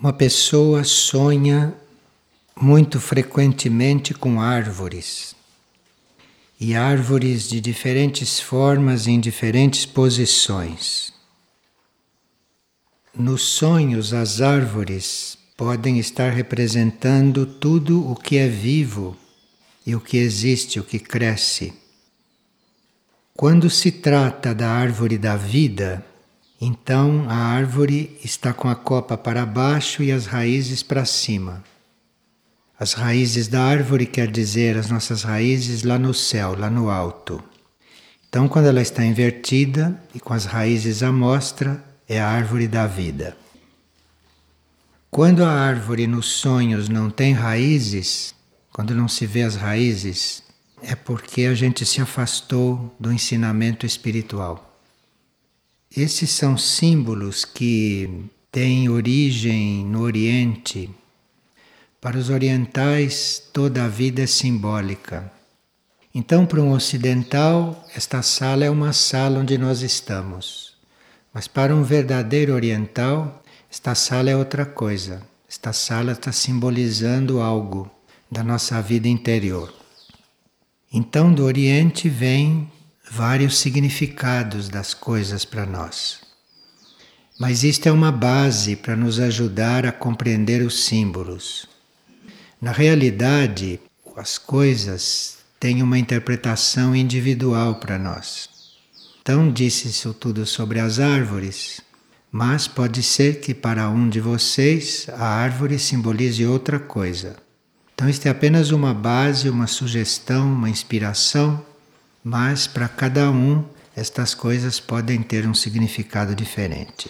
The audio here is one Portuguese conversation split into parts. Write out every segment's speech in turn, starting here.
Uma pessoa sonha muito frequentemente com árvores, e árvores de diferentes formas em diferentes posições. Nos sonhos, as árvores podem estar representando tudo o que é vivo e o que existe, o que cresce. Quando se trata da árvore da vida, então a árvore está com a copa para baixo e as raízes para cima. As raízes da árvore quer dizer as nossas raízes lá no céu, lá no alto. Então, quando ela está invertida e com as raízes à mostra, é a árvore da vida. Quando a árvore nos sonhos não tem raízes, quando não se vê as raízes, é porque a gente se afastou do ensinamento espiritual. Esses são símbolos que têm origem no Oriente. Para os orientais, toda a vida é simbólica. Então, para um ocidental, esta sala é uma sala onde nós estamos. Mas para um verdadeiro oriental, esta sala é outra coisa. Esta sala está simbolizando algo da nossa vida interior. Então, do Oriente vem vários significados das coisas para nós. Mas isto é uma base para nos ajudar a compreender os símbolos. Na realidade, as coisas têm uma interpretação individual para nós. Então, disse isso tudo sobre as árvores, mas pode ser que para um de vocês a árvore simbolize outra coisa. Então, isto é apenas uma base, uma sugestão, uma inspiração, mas para cada um estas coisas podem ter um significado diferente.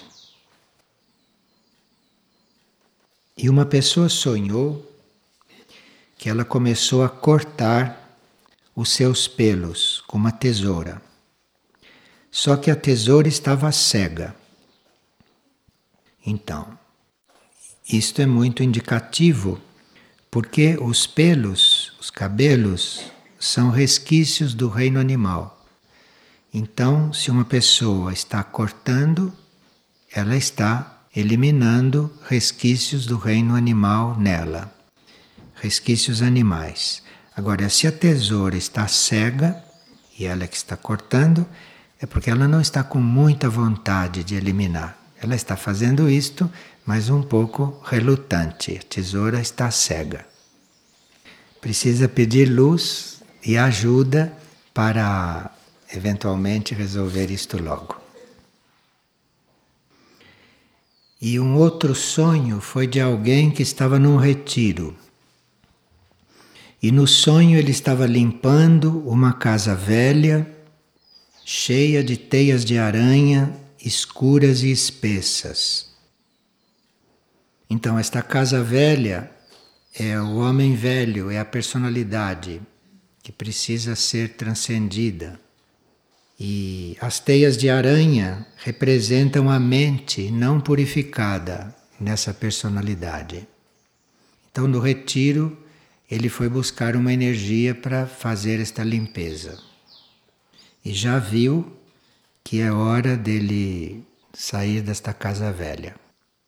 E uma pessoa sonhou que ela começou a cortar os seus pelos com uma tesoura. Só que a tesoura estava cega. Então, isto é muito indicativo, porque os pelos, os cabelos, são resquícios do reino animal. Então, se uma pessoa está cortando, ela está eliminando resquícios do reino animal nela. Resquícios animais. Agora, se a tesoura está cega, e ela é que está cortando, é porque ela não está com muita vontade de eliminar. Ela está fazendo isto, mas um pouco relutante. A tesoura está cega. Precisa pedir luz e ajuda para eventualmente resolver isto logo. E um outro sonho foi de alguém que estava num retiro. E no sonho ele estava limpando uma casa velha, cheia de teias de aranha, escuras e espessas. Então, esta casa velha é o homem velho, é a personalidade que precisa ser transcendida. E as teias de aranha representam a mente não purificada nessa personalidade. Então, no retiro, ele foi buscar uma energia para fazer esta limpeza. E já viu que é hora dele sair desta casa velha.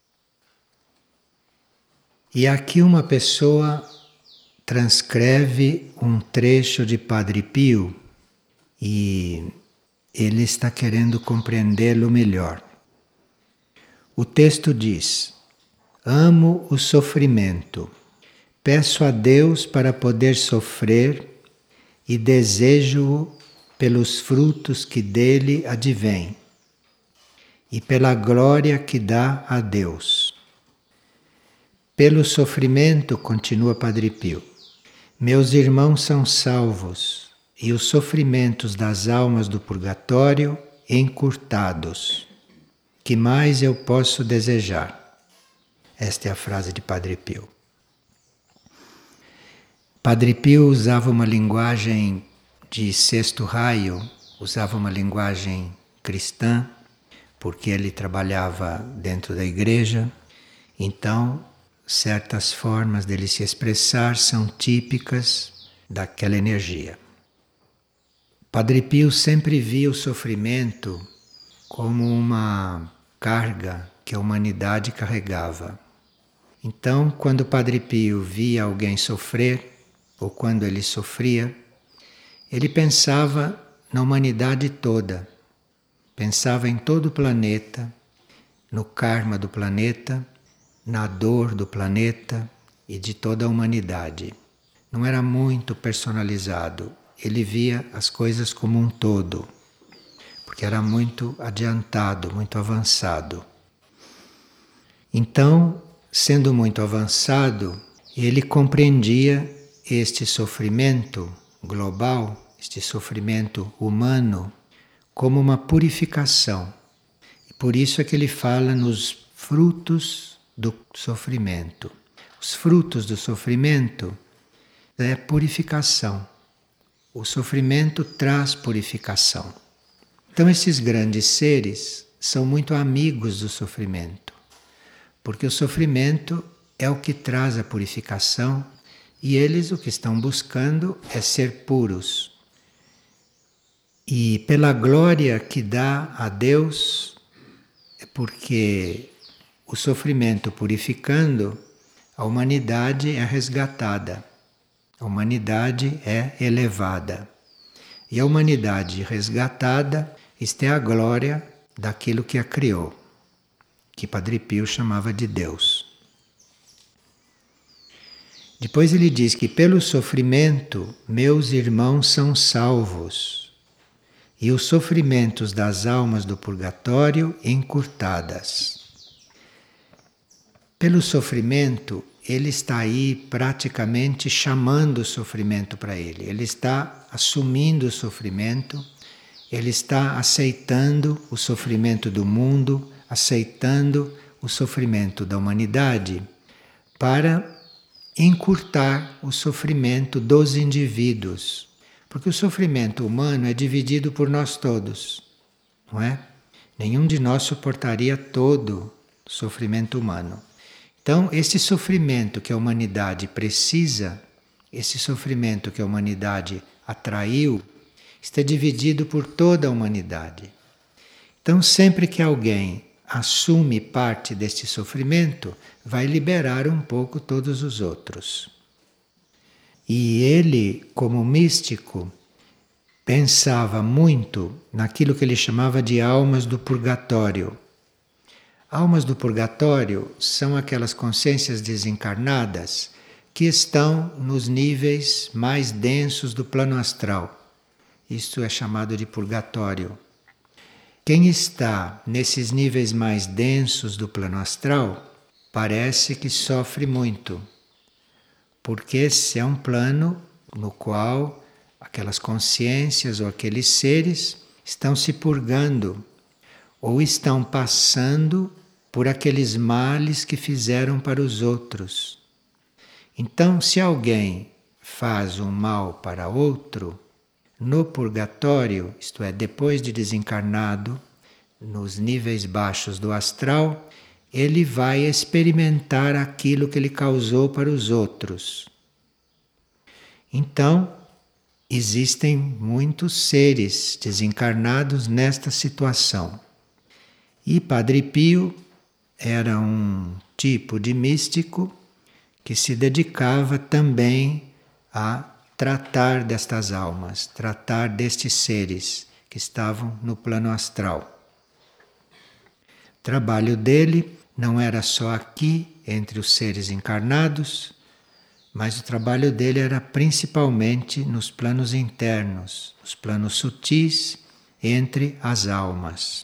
E aqui uma pessoa transcreve um trecho de Padre Pio e ele está querendo compreendê-lo melhor. O texto diz: amo o sofrimento, peço a Deus para poder sofrer e desejo-o pelos frutos que dele advêm e pela glória que dá a Deus. Pelo sofrimento, continua Padre Pio, meus irmãos são salvos e os sofrimentos das almas do purgatório encurtados. Que mais eu posso desejar? Esta é a frase de Padre Pio. Padre Pio usava uma linguagem de sexto raio, usava uma linguagem cristã, porque ele trabalhava dentro da igreja, então certas formas dele se expressar são típicas daquela energia. Padre Pio sempre via o sofrimento como uma carga que a humanidade carregava. Então, quando o Padre Pio via alguém sofrer, ou quando ele sofria, ele pensava na humanidade toda, pensava em todo o planeta, no karma do planeta, na dor do planeta e de toda a humanidade. Não era muito personalizado, ele via as coisas como um todo, porque era muito adiantado, muito avançado. Então, sendo muito avançado, ele compreendia este sofrimento global, este sofrimento humano, como uma purificação. E por isso é que ele fala nos frutos do sofrimento. Os frutos do sofrimento é purificação. O sofrimento traz purificação. Então esses grandes seres são muito amigos do sofrimento, porque o sofrimento é o que traz a purificação e eles o que estão buscando é ser puros. E pela glória que dá a Deus, é porque o sofrimento purificando, a humanidade é resgatada, a humanidade é elevada. E a humanidade resgatada, isto é a glória daquilo que a criou, que Padre Pio chamava de Deus. Depois ele diz que pelo sofrimento meus irmãos são salvos e os sofrimentos das almas do purgatório encurtadas. Pelo sofrimento, ele está aí praticamente chamando o sofrimento para ele. Ele está assumindo o sofrimento, ele está aceitando o sofrimento do mundo, aceitando o sofrimento da humanidade para encurtar o sofrimento dos indivíduos. Porque o sofrimento humano é dividido por nós todos, não é? Nenhum de nós suportaria todo o sofrimento humano. Então, esse sofrimento que a humanidade precisa, esse sofrimento que a humanidade atraiu, está dividido por toda a humanidade. Então, sempre que alguém assume parte deste sofrimento, vai liberar um pouco todos os outros. E ele, como místico, pensava muito naquilo que ele chamava de almas do purgatório. Almas do purgatório são aquelas consciências desencarnadas que estão nos níveis mais densos do plano astral. Isto é chamado de purgatório. Quem está nesses níveis mais densos do plano astral parece que sofre muito, porque esse é um plano no qual aquelas consciências ou aqueles seres estão se purgando ou estão passando por aqueles males que fizeram para os outros. Então, se alguém faz um mal para outro, no purgatório, isto é, depois de desencarnado, nos níveis baixos do astral, ele vai experimentar aquilo que ele causou para os outros. Então, existem muitos seres desencarnados nesta situação. E Padre Pio era um tipo de místico que se dedicava também a tratar destas almas, tratar destes seres que estavam no plano astral. O trabalho dele não era só aqui, entre os seres encarnados, mas o trabalho dele era principalmente nos planos internos, os planos sutis, entre as almas.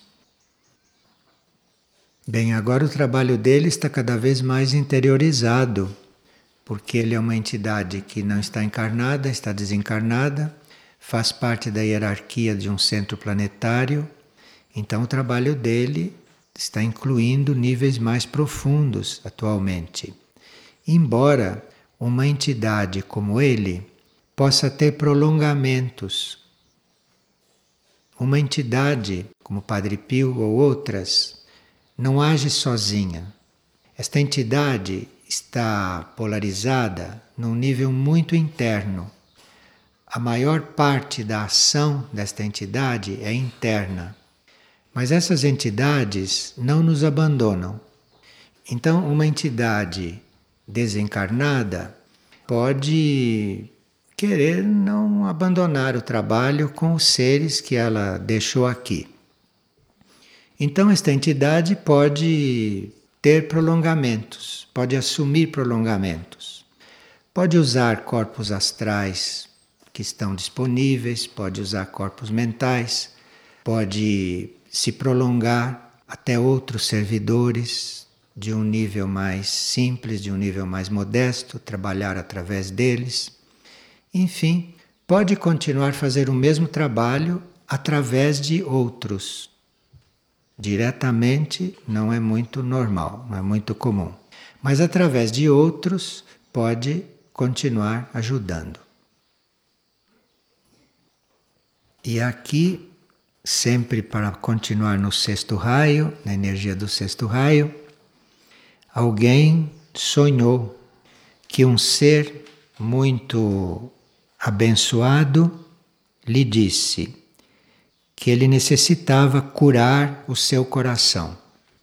Bem, agora o trabalho dele está cada vez mais interiorizado, porque ele é uma entidade que não está encarnada, está desencarnada, faz parte da hierarquia de um centro planetário, então o trabalho dele está incluindo níveis mais profundos atualmente. Embora uma entidade como ele possa ter prolongamentos, uma entidade como Padre Pio ou outras não age sozinha. Esta entidade está polarizada num nível muito interno. A maior parte da ação desta entidade é interna. Mas essas entidades não nos abandonam. Então, uma entidade desencarnada pode querer não abandonar o trabalho com os seres que ela deixou aqui. Então, esta entidade pode ter prolongamentos, pode assumir prolongamentos, pode usar corpos astrais que estão disponíveis, pode usar corpos mentais, pode se prolongar até outros servidores de um nível mais simples, de um nível mais modesto, trabalhar através deles. Enfim, pode continuar a fazer o mesmo trabalho através de outros. Diretamente não é muito normal, não é muito comum. Mas através de outros pode continuar ajudando. E aqui, sempre para continuar no sexto raio, na energia do sexto raio, alguém sonhou que um ser muito abençoado lhe disse que ele necessitava curar o seu coração.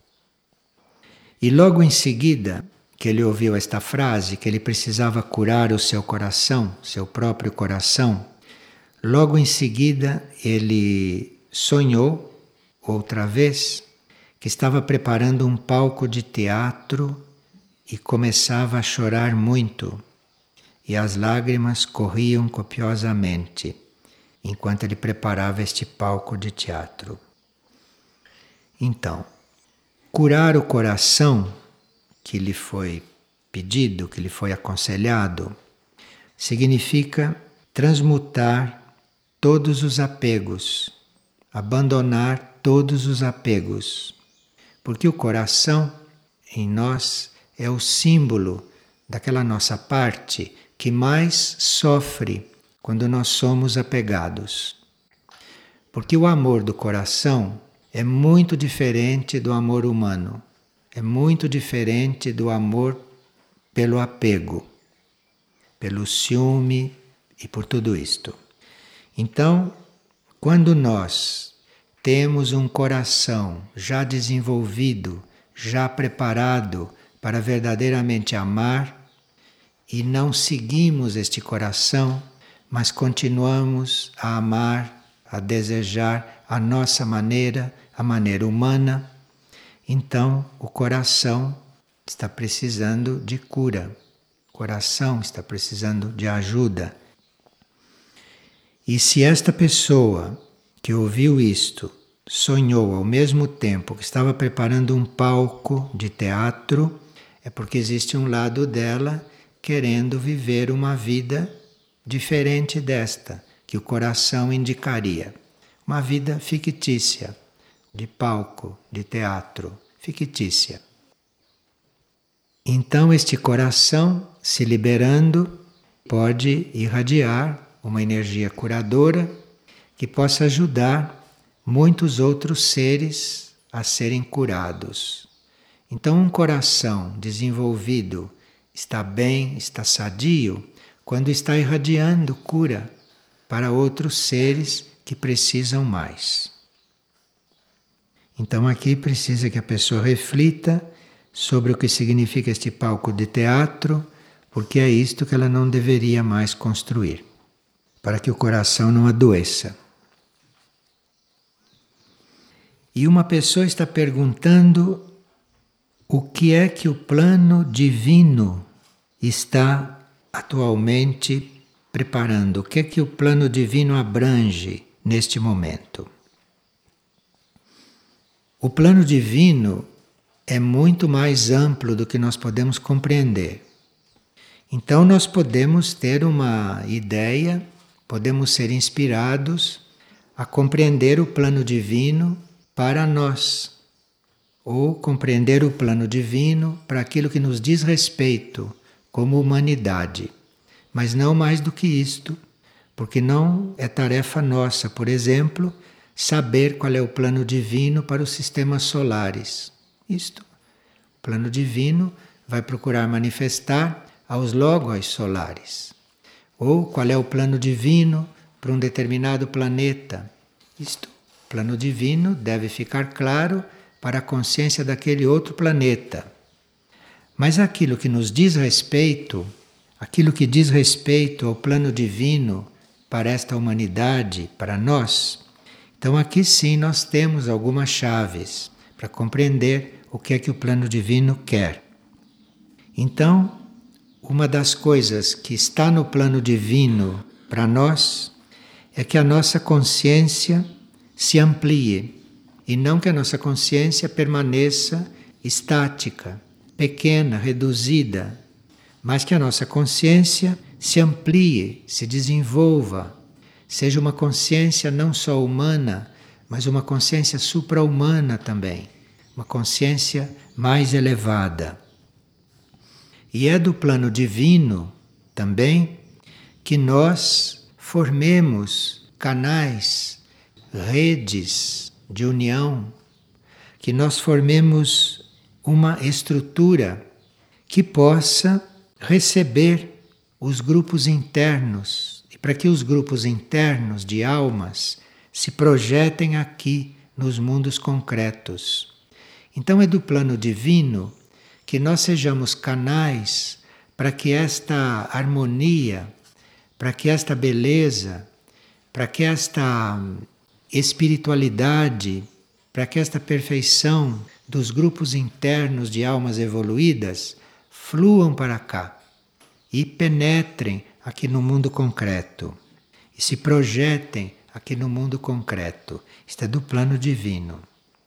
E logo em seguida que ele ouviu esta frase, que ele precisava curar o seu coração, seu próprio coração, logo em seguida ele sonhou outra vez que estava preparando um palco de teatro e começava a chorar muito. E as lágrimas corriam copiosamente enquanto ele preparava este palco de teatro. Então, curar o coração que lhe foi pedido, que lhe foi aconselhado, significa transmutar todos os apegos, abandonar todos os apegos, porque o coração em nós é o símbolo daquela nossa parte que mais sofre quando nós somos apegados. Porque o amor do coração é muito diferente do amor humano, é muito diferente do amor pelo apego, pelo ciúme e por tudo isto. Então, quando nós temos um coração já desenvolvido, já preparado para verdadeiramente amar, e não seguimos este coração, mas continuamos a amar, a desejar a nossa maneira, a maneira humana, então o coração está precisando de cura, o coração está precisando de ajuda. E se esta pessoa que ouviu isto sonhou ao mesmo tempo que estava preparando um palco de teatro, é porque existe um lado dela querendo viver uma vida diferente desta que o coração indicaria. Uma vida fictícia, de palco, de teatro, fictícia. Então este coração, se liberando, pode irradiar uma energia curadora que possa ajudar muitos outros seres a serem curados. Então um coração desenvolvido está bem, está sadio, quando está irradiando cura para outros seres que precisam mais. Então aqui precisa que a pessoa reflita sobre o que significa este palco de teatro, porque é isto que ela não deveria mais construir, para que o coração não adoeça. E uma pessoa está perguntando o que é que o plano divino está atualmente preparando, o que é que o plano divino abrange neste momento. O plano divino é muito mais amplo do que nós podemos compreender. Então nós podemos ter uma ideia, podemos ser inspirados a compreender o plano divino para nós, ou compreender o plano divino para aquilo que nos diz respeito como humanidade. Mas não mais do que isto, porque não é tarefa nossa, por exemplo, saber qual é o plano divino para os sistemas solares. Isto, o plano divino vai procurar manifestar aos logos solares. Ou qual é o plano divino para um determinado planeta. Isto, o plano divino deve ficar claro para a consciência daquele outro planeta. Mas aquilo que nos diz respeito, aquilo que diz respeito ao plano divino para esta humanidade, para nós, então aqui sim nós temos algumas chaves para compreender o que é que o plano divino quer. Então, uma das coisas que está no plano divino para nós é que a nossa consciência se amplie e não que a nossa consciência permaneça estática, pequena, reduzida, mas que a nossa consciência se amplie, se desenvolva, seja uma consciência não só humana, mas uma consciência supra-humana também, uma consciência mais elevada. E é do plano divino também que nós formemos canais, redes de união, que nós formemos uma estrutura que possa receber os grupos internos, e para que os grupos internos de almas se projetem aqui nos mundos concretos. Então é do plano divino que nós sejamos canais para que esta harmonia, para que esta beleza, para que esta espiritualidade, para que esta perfeição dos grupos internos de almas evoluídas fluam para cá e penetrem aqui no mundo concreto e se projetem aqui no mundo concreto. Isto é do plano divino.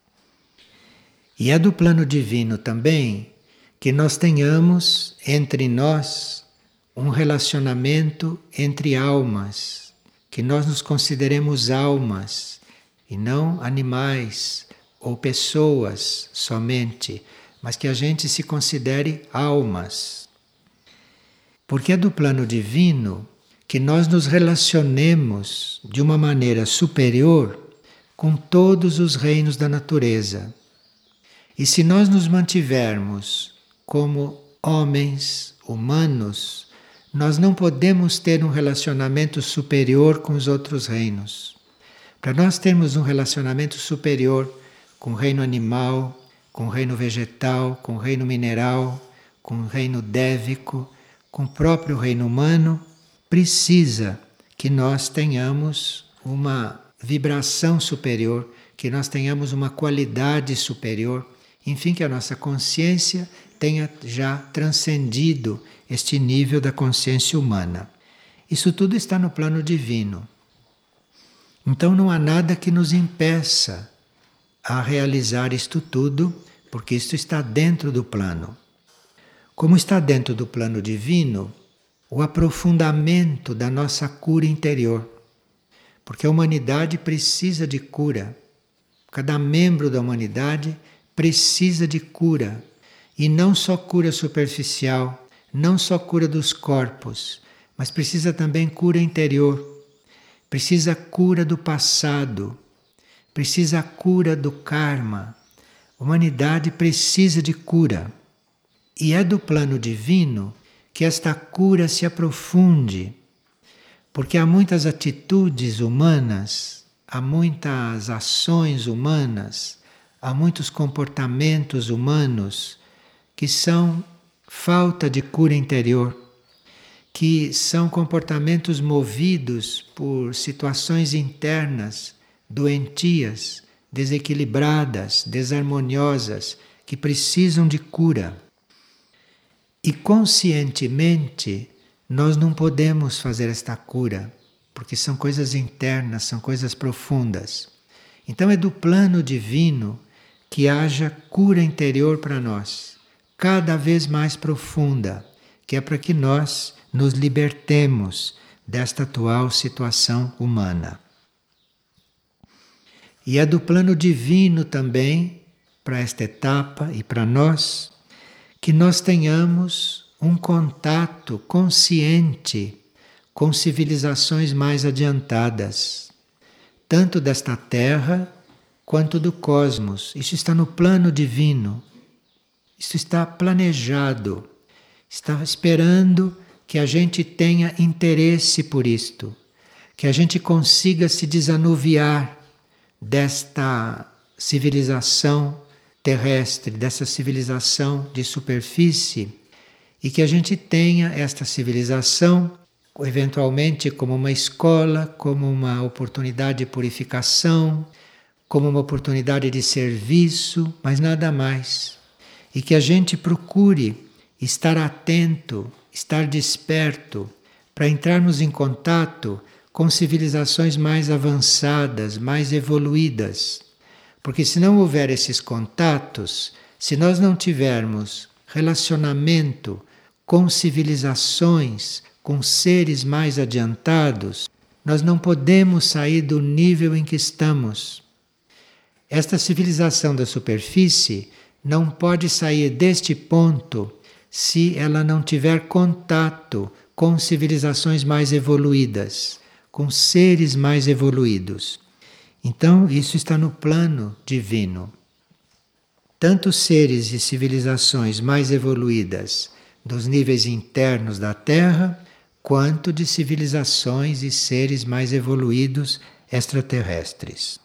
E é do plano divino também que nós tenhamos entre nós um relacionamento entre almas, que nós nos consideremos almas e não animais ou pessoas somente, mas que a gente se considere almas. Porque é do plano divino que nós nos relacionemos de uma maneira superior com todos os reinos da natureza. E se nós nos mantivermos como homens, humanos, nós não podemos ter um relacionamento superior com os outros reinos. Para nós termos um relacionamento superior com o reino animal, com o reino vegetal, com o reino mineral, com o reino dévico, com o próprio reino humano, precisa que nós tenhamos uma vibração superior, que nós tenhamos uma qualidade superior, enfim, que a nossa consciência tenha já transcendido este nível da consciência humana. Isso tudo está no plano divino. Então não há nada que nos impeça a realizar isto tudo, porque isto está dentro do plano. Como está dentro do plano divino, o aprofundamento da nossa cura interior. Porque a humanidade precisa de cura. Cada membro da humanidade precisa de cura. E não só cura superficial, não só cura dos corpos, mas precisa também cura interior. Precisa cura do passado. Precisa cura do karma. A humanidade precisa de cura. E é do plano divino que esta cura se aprofunde. Porque há muitas atitudes humanas, há muitas ações humanas, há muitos comportamentos humanos que são falta de cura interior, que são comportamentos movidos por situações internas, doentias, desequilibradas, desarmoniosas, que precisam de cura. E conscientemente nós não podemos fazer esta cura, porque são coisas internas, são coisas profundas. Então é do plano divino que haja cura interior para nós, cada vez mais profunda, que é para que nós nos libertemos desta atual situação humana. E é do plano divino também, para esta etapa e para nós, que nós tenhamos um contato consciente com civilizações mais adiantadas, tanto desta Terra quanto do cosmos. Isso está no plano divino. Isso está planejado. Está esperando que a gente tenha interesse por isto, que a gente consiga se desanuviar desta civilização terrestre, dessa civilização de superfície, e que a gente tenha esta civilização eventualmente como uma escola, como uma oportunidade de purificação, como uma oportunidade de serviço, mas nada mais. E que a gente procure estar atento, estar desperto, para entrarmos em contato com civilizações mais avançadas, mais evoluídas. Porque se não houver esses contatos, se nós não tivermos relacionamento com civilizações, com seres mais adiantados, nós não podemos sair do nível em que estamos. Esta civilização da superfície não pode sair deste ponto se ela não tiver contato com civilizações mais evoluídas, com seres mais evoluídos. Então, isso está no plano divino. Tanto seres e civilizações mais evoluídas dos níveis internos da Terra, quanto de civilizações e seres mais evoluídos extraterrestres.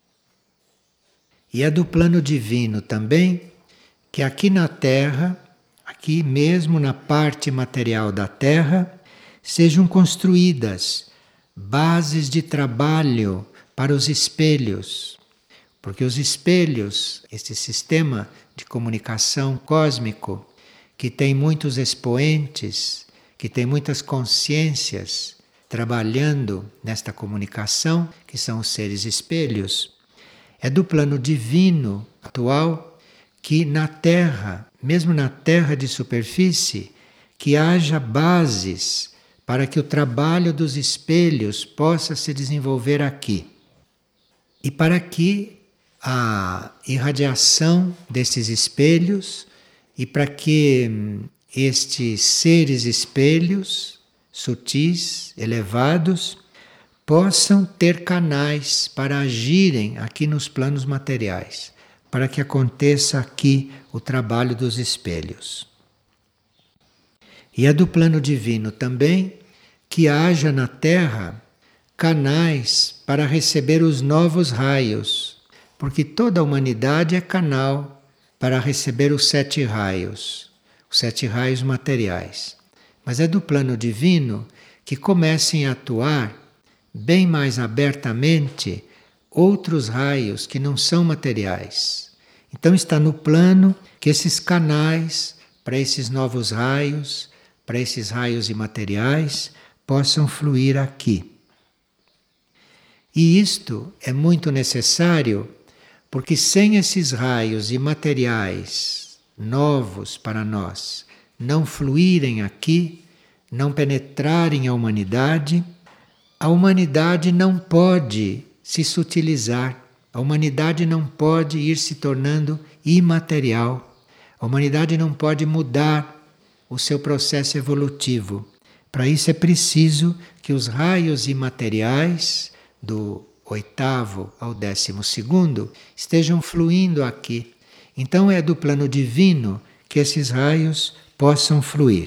E é do plano divino também que aqui na Terra, aqui mesmo na parte material da Terra, sejam construídas bases de trabalho para os espelhos. Porque os espelhos, este sistema de comunicação cósmico, que tem muitos expoentes, que tem muitas consciências trabalhando nesta comunicação, que são os seres espelhos, é do plano divino atual que na Terra, mesmo na Terra de superfície, que haja bases para que o trabalho dos espelhos possa se desenvolver aqui. E para que a irradiação desses espelhos e para que estes seres espelhos sutis, elevados, possam ter canais para agirem aqui nos planos materiais, para que aconteça aqui o trabalho dos espelhos. E é do plano divino também que haja na Terra canais para receber os novos raios, porque toda a humanidade é canal para receber os 7 raios, os 7 raios materiais. Mas é do plano divino que comecem a atuar bem mais abertamente outros raios que não são materiais. Então está no plano que esses canais para esses novos raios, para esses raios imateriais, possam fluir aqui. E isto é muito necessário, porque sem esses raios imateriais novos para nós não fluírem aqui, não penetrarem a humanidade não pode se sutilizar, a humanidade não pode ir se tornando imaterial, a humanidade não pode mudar o seu processo evolutivo. Para isso é preciso que os raios imateriais do 8º ao 12º estejam fluindo aqui. Então é do plano divino que esses raios possam fluir.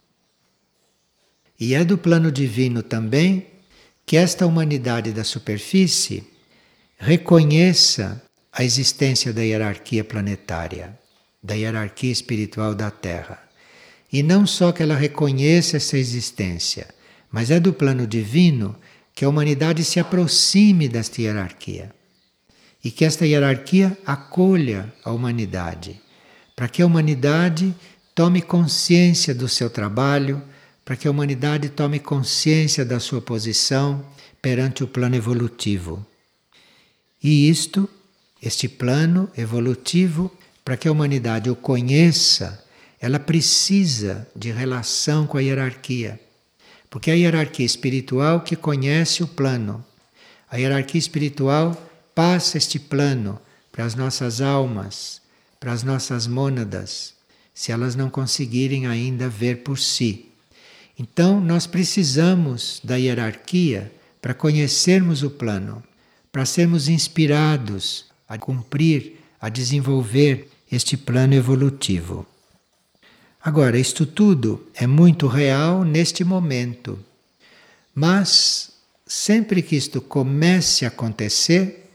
E é do plano divino também que esta humanidade da superfície reconheça a existência da hierarquia planetária, da hierarquia espiritual da Terra. E não só que ela reconheça essa existência, mas é do plano divino que a humanidade se aproxime desta hierarquia. E que esta hierarquia acolha a humanidade, para que a humanidade tome consciência do seu trabalho, para que a humanidade tome consciência da sua posição perante o plano evolutivo. E este plano evolutivo, para que a humanidade o conheça, ela precisa de relação com a hierarquia. Porque é a hierarquia espiritual que conhece o plano. A hierarquia espiritual passa este plano para as nossas almas, para as nossas mônadas, se elas não conseguirem ainda ver por si. Então, nós precisamos da hierarquia para conhecermos o plano, para sermos inspirados a cumprir, a desenvolver este plano evolutivo. Agora, isto tudo é muito real neste momento, mas sempre que isto comece a acontecer,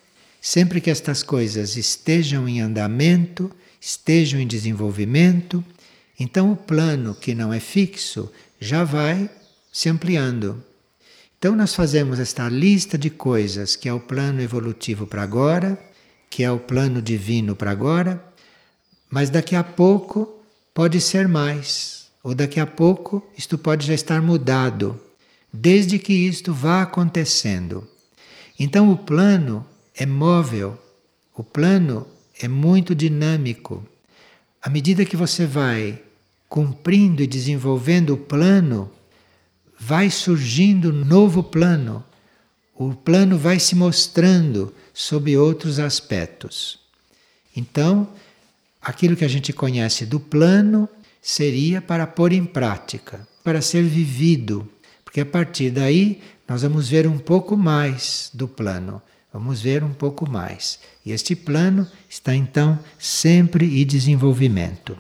Sempre que estas coisas estejam em andamento, estejam em desenvolvimento, então o plano que não é fixo já vai se ampliando. Então nós fazemos esta lista de coisas que é o plano evolutivo para agora, que é o plano divino para agora, mas daqui a pouco pode ser mais, ou daqui a pouco isto pode já estar mudado, desde que isto vá acontecendo. Então o plano é móvel, o plano é muito dinâmico. À medida que você vai cumprindo e desenvolvendo o plano, vai surgindo um novo plano. O plano vai se mostrando sob outros aspectos. Então, aquilo que a gente conhece do plano seria para pôr em prática, para ser vivido, porque a partir daí nós vamos ver um pouco mais do plano, vamos ver um pouco mais. E este plano está então sempre em desenvolvimento.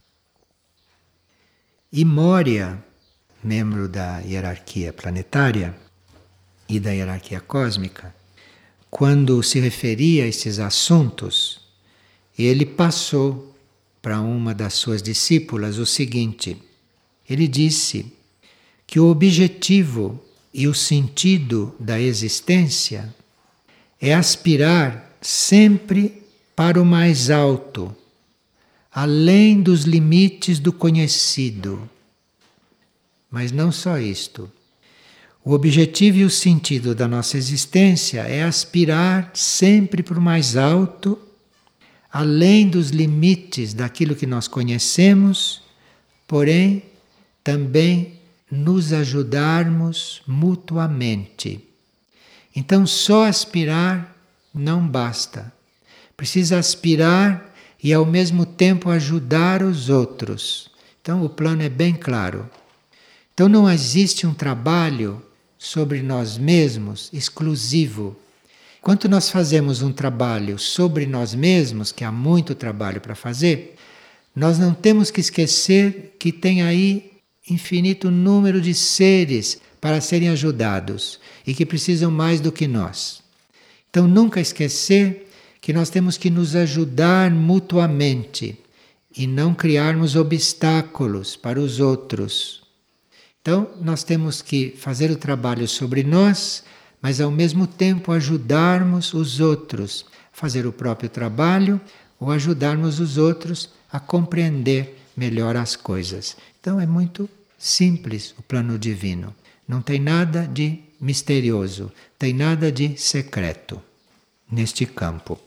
E Moria, membro da hierarquia planetária e da hierarquia cósmica, quando se referia a esses assuntos, ele passou para uma das suas discípulas o seguinte: ele disse que o objetivo e o sentido da existência é aspirar sempre para o mais alto, além dos limites do conhecido. Mas não só isto. O objetivo e o sentido da nossa existência é aspirar sempre para o mais alto, além dos limites daquilo que nós conhecemos, porém também nos ajudarmos mutuamente. Então só aspirar não basta. Precisa aspirar e ao mesmo tempo ajudar os outros. Então o plano é bem claro. Então não existe um trabalho sobre nós mesmos exclusivo. Enquanto nós fazemos um trabalho sobre nós mesmos, que há muito trabalho para fazer, nós não temos que esquecer que tem aí infinito número de seres para serem ajudados e que precisam mais do que nós. Então nunca esquecer que nós temos que nos ajudar mutuamente e não criarmos obstáculos para os outros. Então, nós temos que fazer o trabalho sobre nós, mas ao mesmo tempo ajudarmos os outros a fazer o próprio trabalho ou ajudarmos os outros a compreender melhor as coisas. Então, é muito simples o plano divino. Não tem nada de misterioso, tem nada de secreto neste campo.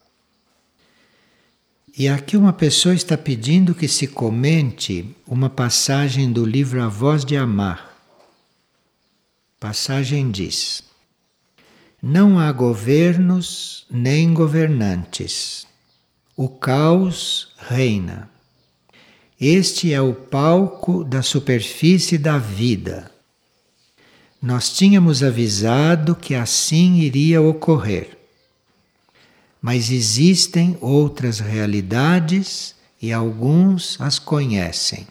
E aqui uma pessoa está pedindo que se comente uma passagem do livro A Voz de Amar. A passagem diz: não há governos nem governantes. O caos reina. Este é o palco da superfície da vida. Nós tínhamos avisado que assim iria ocorrer. Mas existem outras realidades e alguns as conhecem.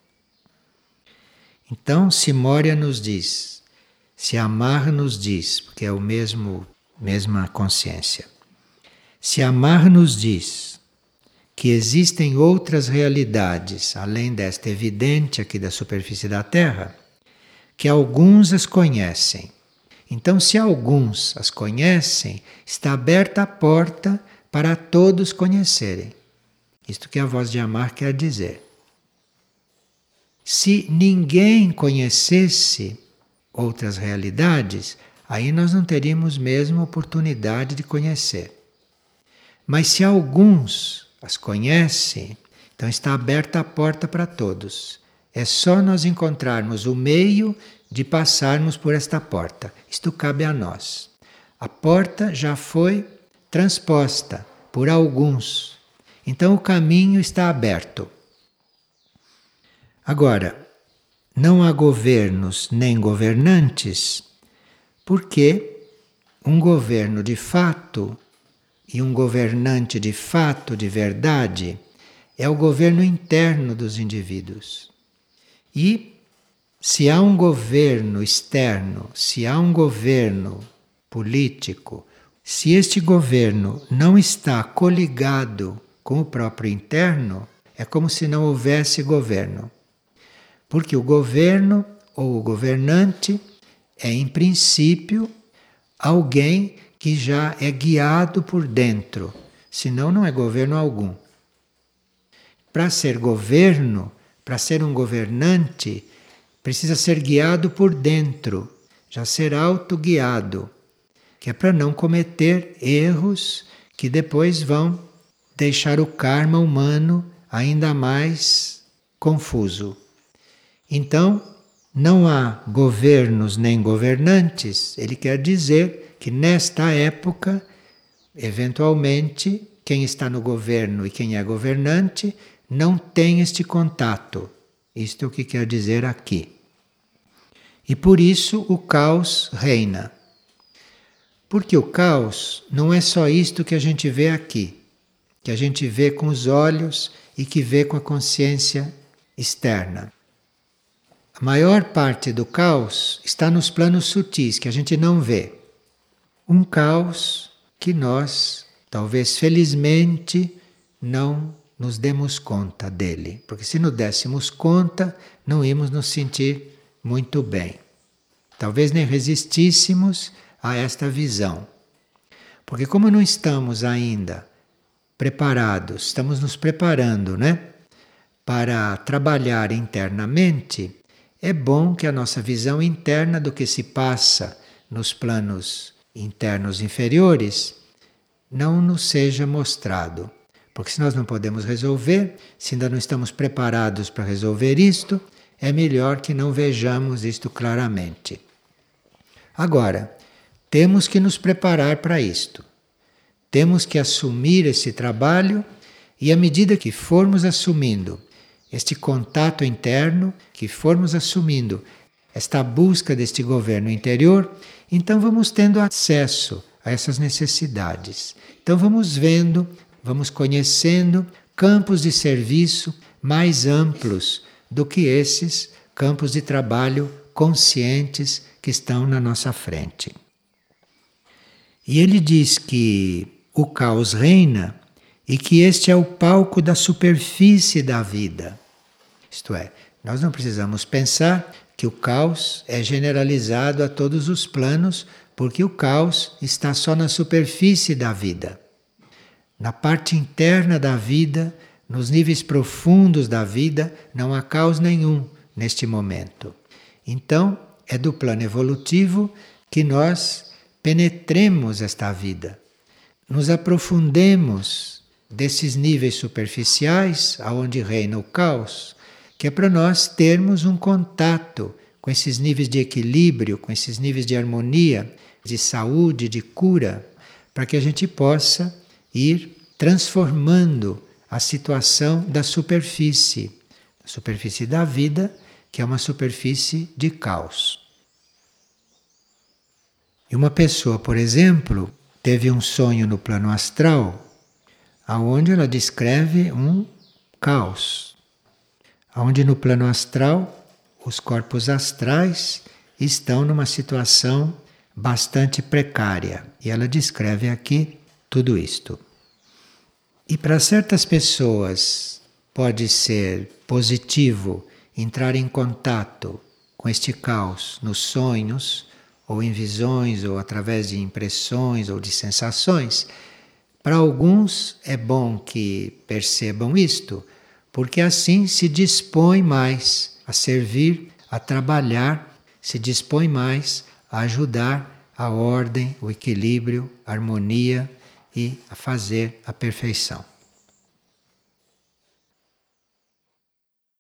Então, se Moria nos diz, se Amar nos diz, porque é o mesma consciência, se Amar nos diz que existem outras realidades, além desta evidente aqui da superfície da Terra, que alguns as conhecem. Então, se alguns as conhecem, está aberta a porta para todos conhecerem. Isto que a Voz de Amar quer dizer. Se ninguém conhecesse outras realidades, aí nós não teríamos mesmo oportunidade de conhecer. Mas se alguns as conhecem, então está aberta a porta para todos. É só nós encontrarmos o meio de passarmos por esta porta. Isto cabe a nós. A porta já foi transposta por alguns. Então o caminho está aberto. Agora, não há governos nem governantes, porque um governo de fato e um governante de fato, de verdade, é o governo interno dos indivíduos. E se há um governo externo, se há um governo político, Se este governo não está coligado com o próprio interno, é como se não houvesse governo. Porque o governo ou o governante é, em princípio, alguém que já é guiado por dentro, senão não é governo algum. Para ser governo, para ser um governante, precisa ser guiado por dentro, já ser autoguiado, que é para não cometer erros que depois vão deixar o karma humano ainda mais confuso. Então, não há governos nem governantes. Ele quer dizer que nesta época, eventualmente, quem está no governo e quem é governante não tem este contato. Isto é o que quer dizer aqui. E por isso o caos reina. Porque o caos não é só isto que a gente vê aqui, que a gente vê com os olhos e que vê com a consciência externa. A maior parte do caos está nos planos sutis, que a gente não vê. Um caos que nós, talvez felizmente, não nos demos conta dele. Porque se nos dessemos conta, não íamos nos sentir muito bem. Talvez nem resistíssemos a esta visão. Porque como não estamos ainda preparados, estamos nos preparando, para trabalhar internamente, é bom que a nossa visão interna do que se passa nos planos internos inferiores não nos seja mostrado. Porque se nós não podemos resolver, se ainda não estamos preparados para resolver isto, é melhor que não vejamos isto claramente. Agora, temos que nos preparar para isto. Temos que assumir esse trabalho e à medida que formos assumindo este contato interno, que formos assumindo esta busca deste governo interior, então vamos tendo acesso a essas necessidades. Então vamos vendo, vamos conhecendo campos de serviço mais amplos do que esses campos de trabalho conscientes que estão na nossa frente. E ele diz que o caos reina e que este é o palco da superfície da vida. Isto é, nós não precisamos pensar que o caos é generalizado a todos os planos, porque o caos está só na superfície da vida. Na parte interna da vida, nos níveis profundos da vida, não há caos nenhum neste momento. Então, é do plano evolutivo que nós penetremos esta vida, nos aprofundemos desses níveis superficiais, aonde reina o caos, que é para nós termos um contato com esses níveis de equilíbrio, com esses níveis de harmonia, de saúde, de cura, para que a gente possa ir transformando a situação da superfície da vida, que é uma superfície de caos. E uma pessoa, por exemplo, teve um sonho no plano astral, aonde ela descreve um caos, aonde no plano astral os corpos astrais estão numa situação bastante precária. E ela descreve aqui tudo isto. E para certas pessoas pode ser positivo entrar em contato com este caos nos sonhos, ou em visões, ou através de impressões ou de sensações. Para alguns é bom que percebam isto, porque assim se dispõe mais a servir, a trabalhar, se dispõe mais a ajudar a ordem, o equilíbrio, a harmonia e a fazer a perfeição.